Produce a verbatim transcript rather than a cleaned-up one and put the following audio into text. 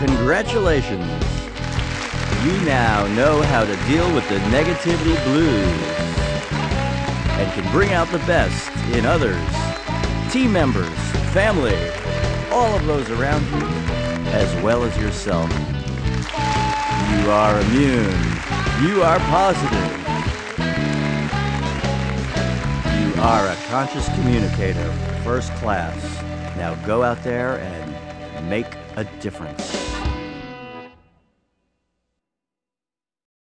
Congratulations! You now know how to deal with the negativity blues and can bring out the best in others, team members, family, all of those around you, as well as yourself. You are immune. You are positive. You are a conscious communicator, first class. Now go out there and make a difference.